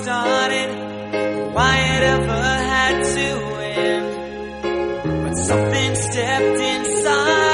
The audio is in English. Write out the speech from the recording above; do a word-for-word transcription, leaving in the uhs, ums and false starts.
started, why it ever had to end. But something stepped inside